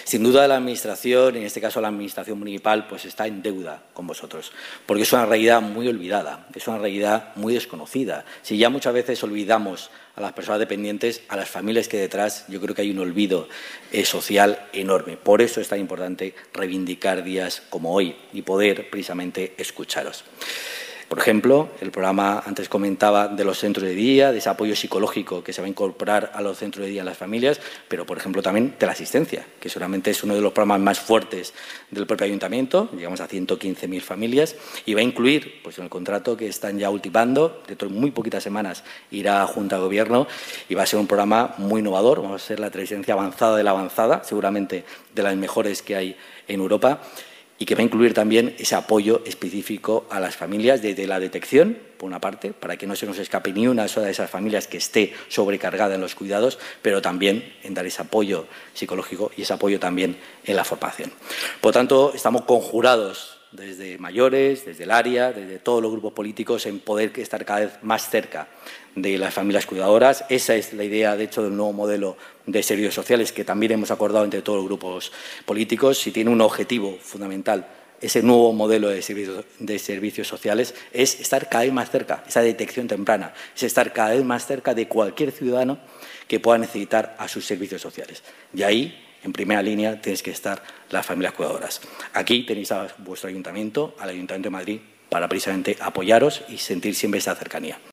Sin duda la Administración, en este caso la Administración municipal, pues está en deuda con vosotros, porque es una realidad muy olvidada, es una realidad muy desconocida. Si ya muchas veces olvidamos a las personas dependientes, a las familias que hay detrás, yo creo que hay un olvido social enorme. Por eso es tan importante reivindicar días como hoy y poder precisamente escucharos. Por ejemplo, el programa antes comentaba de los centros de día, de ese apoyo psicológico que se va a incorporar a los centros de día en las familias, pero, por ejemplo, también de la asistencia, que seguramente es uno de los programas más fuertes del propio ayuntamiento. Llegamos a 115.000 familias y va a incluir, pues, en el contrato que están ya ultimando, dentro de muy poquitas semanas irá a Junta de Gobierno y va a ser un programa muy innovador. Vamos a ser la teleasistencia avanzada de la avanzada, seguramente de las mejores que hay en Europa, y que va a incluir también ese apoyo específico a las familias desde la detección, por una parte, para que no se nos escape ni una sola de esas familias que esté sobrecargada en los cuidados, pero también en dar ese apoyo psicológico y ese apoyo también en la formación. Por tanto, estamos conjurados desde mayores, desde el área, desde todos los grupos políticos, en poder estar cada vez más cerca de las familias cuidadoras. Esa es la idea, de hecho, del nuevo modelo de servicios sociales que también hemos acordado entre todos los grupos políticos. Si tiene un objetivo fundamental ese nuevo modelo de servicios sociales, es estar cada vez más cerca, esa detección temprana, es estar cada vez más cerca de cualquier ciudadano que pueda necesitar a sus servicios sociales. Y ahí, en primera línea, tenéis que estar las familias cuidadoras. Aquí tenéis a vuestro ayuntamiento, al Ayuntamiento de Madrid, para precisamente apoyaros y sentir siempre esa cercanía.